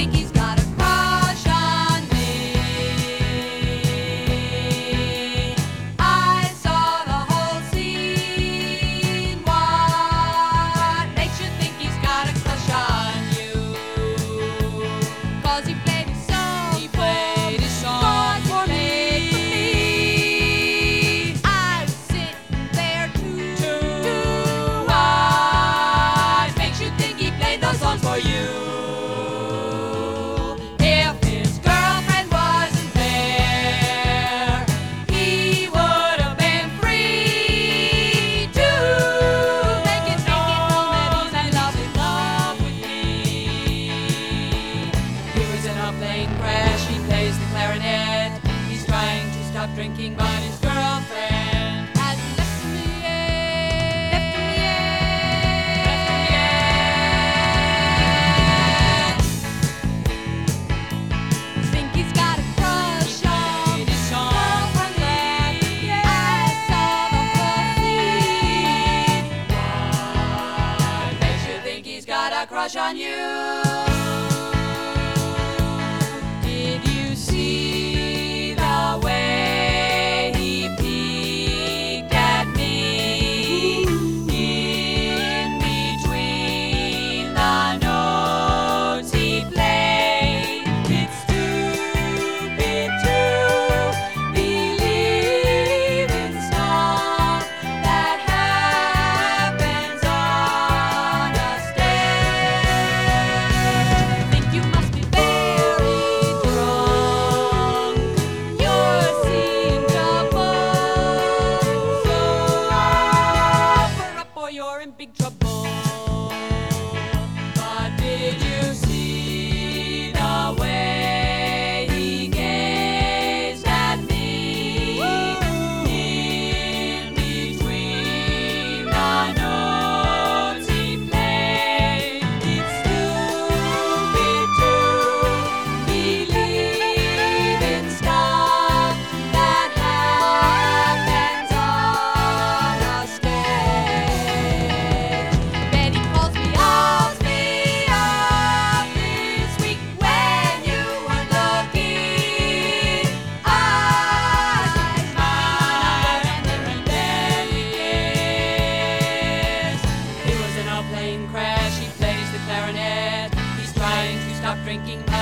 think he's got a crush on me. I saw the whole scene. What makes you think he's got a crush on you? 'Cause he played his song. He played his song for me. I was sitting there too. What makes you think he played those songs for you? If his girlfriend wasn't there, he would have been free to make it known that he's in love with me. He was in a plane crash, he plays the clarinet. He's trying to stop drinking, but his girlfriend Has left him yet. Think he's got a crush on played his song for girlfriend left. me. I saw the whole scene. What makes you think he's got a crush on you? Did you see the way he peeked at me in between the notes he played? It's stupid to believe in stuff that happens on a stage. Think you must be very drunk. You're seeing double. So offer up or you're in big trouble. But did you see the way he gazed at me in between the notes he played? It's stupid to believe in stuff that happens on a stage. Betty calls me up this week when you were looking. I Smile and then he kissed. He was in a plane crash, he plays the clarinet. He's trying to stop drinking,